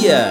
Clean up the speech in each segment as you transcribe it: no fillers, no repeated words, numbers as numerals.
Bahia.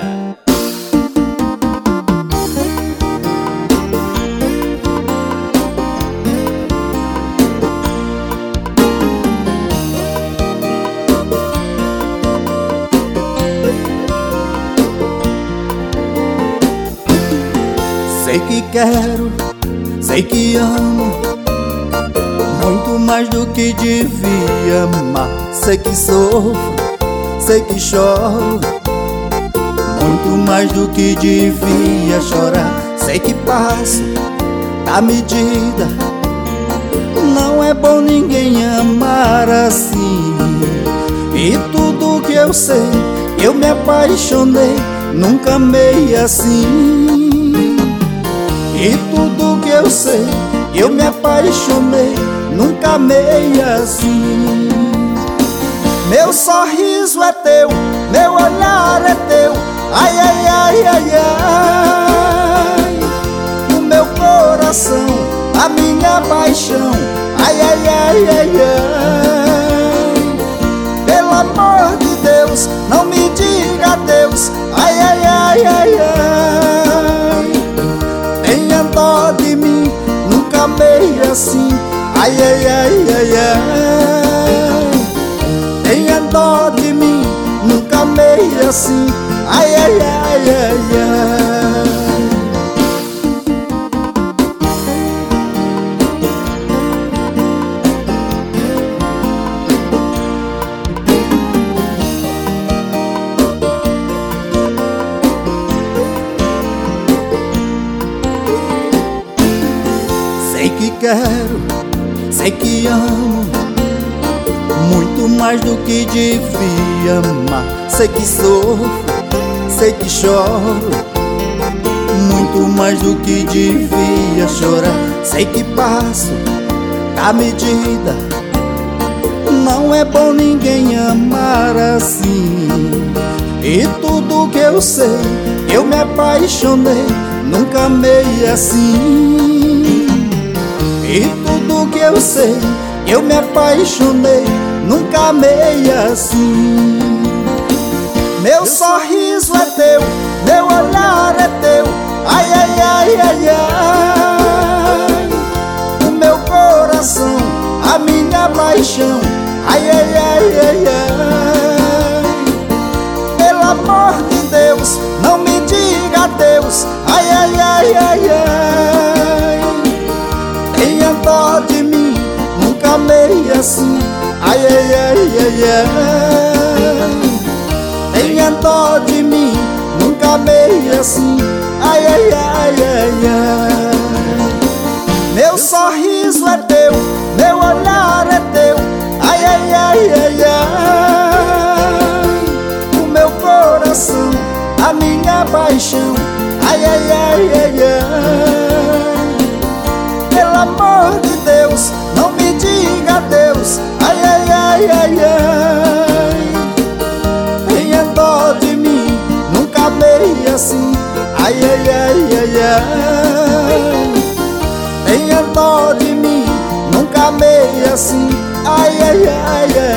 Sei que quero, sei que amo, muito mais do que devia amar. Sei que sofro, sei que choro, muito mais do que devia chorar. Sei que passo da medida, não é bom ninguém amar assim. E tudo que eu sei, eu me apaixonei, nunca amei assim. E tudo que eu sei, eu me apaixonei, nunca amei assim. Meu sorriso é teu, meu olhar é teu, ai, ai, ai, ai, ai. O meu coração, a minha paixão, ai, ai, ai, ai, ai. Pelo amor de Deus, não me diga adeus, ai, ai, ai, ai, ai. Tenha dó de mim, nunca amei assim, ai, ai, ai, ai, ai. Tenha dó de mim, nunca amei assim, ai, ai, ai, ai, ai. Sei que quero, sei que amo, muito mais do que devia amar. Sei que sofro, sei que choro, muito mais do que devia chorar. Sei que passo da medida, não é bom ninguém amar assim. E tudo que eu sei, eu me apaixonei, nunca amei assim. E tudo que eu sei, eu me apaixonei, nunca amei assim. Meu sorriso é teu, meu olhar é teu, ai, ai, ai, ai, ai. O meu coração, a minha paixão, ai, ai, ai, ai, ai. Pelo amor de Deus, não me diga adeus, ai, ai, ai, ai, ai. Tenha dó de mim, nunca amei assim, ai, ai, ai, ai, ai. Tenha dó de mim, nunca amei assim, ai, ai, ai, ai, ai. Meu sorriso é teu, meu olhar é teu, ai, ai, ai, ai, ai. O meu coração, a minha paixão, ai, ai, ai, ai, ai. Pelo amor de Deus, não me diga adeus, ai, ai, ai, ai, ai. Tenha dó de mim, nunca amei assim, ai, ai, ai, ai, ai. Tenha dó de mim, nunca amei assim, ai, ai, ai, ai.